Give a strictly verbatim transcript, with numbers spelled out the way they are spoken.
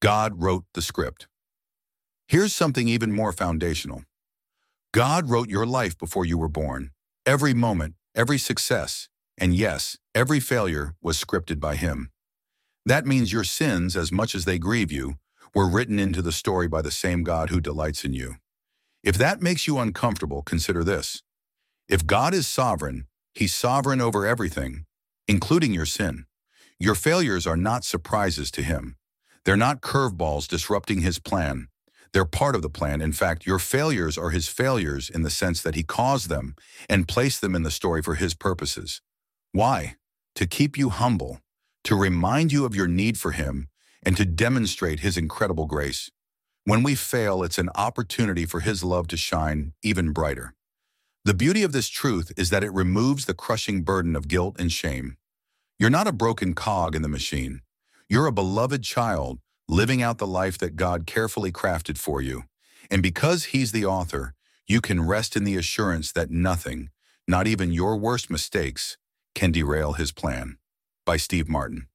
God wrote the script. Here's something even more foundational. God wrote your life before you were born. Every moment, every success, and yes, every failure was scripted by Him. That means your sins, as much as they grieve you, were written into the story by the same God who delights in you. If that makes you uncomfortable, consider this. If God is sovereign, He's sovereign over everything, including your sin. Your failures are not surprises to Him. They're not curveballs disrupting His plan. They're part of the plan. In fact, your failures are His failures in the sense that He caused them and placed them in the story for His purposes. Why? To keep you humble, to remind you of your need for Him, and to demonstrate His incredible grace. When we fail, it's an opportunity for His love to shine even brighter. The beauty of this truth is that it removes the crushing burden of guilt and shame. You're not a broken cog in the machine. You're a beloved child living out the life that God carefully crafted for you. And because He's the author, you can rest in the assurance that nothing, not even your worst mistakes, can derail His plan. By Steve Martin.